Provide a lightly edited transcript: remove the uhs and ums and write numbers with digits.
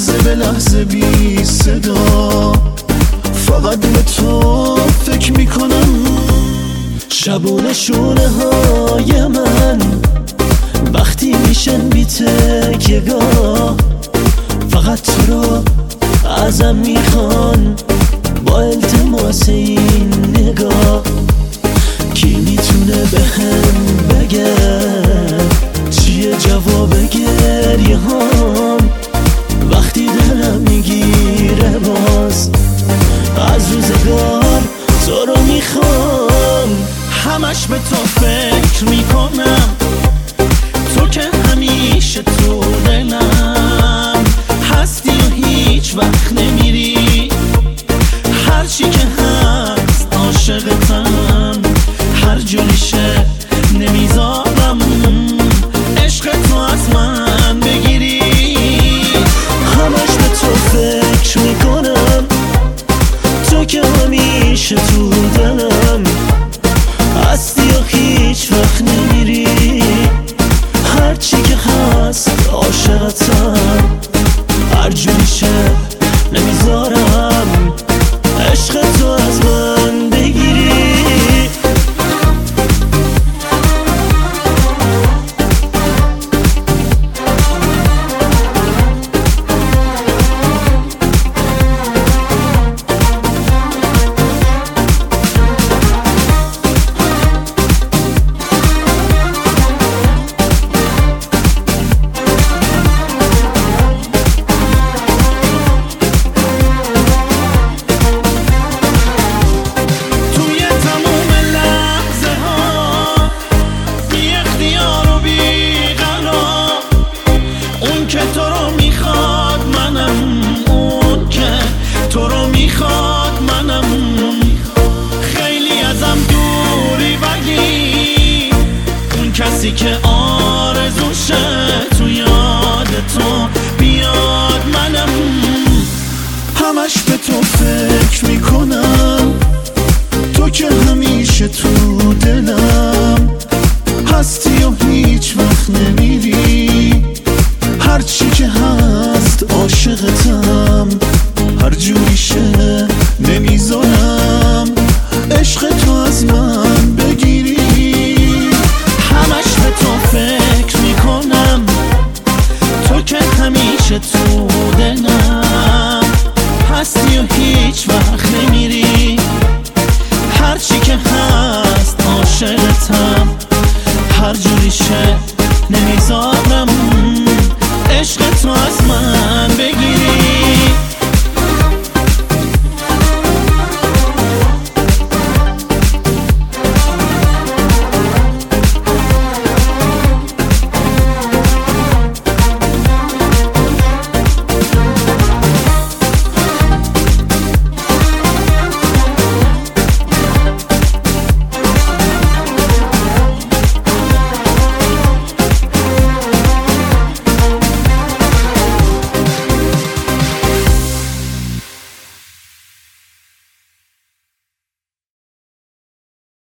لحظه به لحظه بی صدا فقط به تو فکر میکنم. شبونه شونه های من وقتی میشن بی تکیه‌گاه فقط تو رو ازم میخوان با التماس این نگاه. کی میتونه بهم بگه چیه جواب گریه هام وقتی دلم میگیره باز از روزگار تو رو میخوام. همش به تو فکر میکنم، تو که همیشه تو دلم هستی و هیچ وقت نمیری. هرچی که هست عاشقتم، هر جوریشه نمیذارم عشق تو از من بگیری. همش به تو فکر میکنم، تو که همیشه تو دلم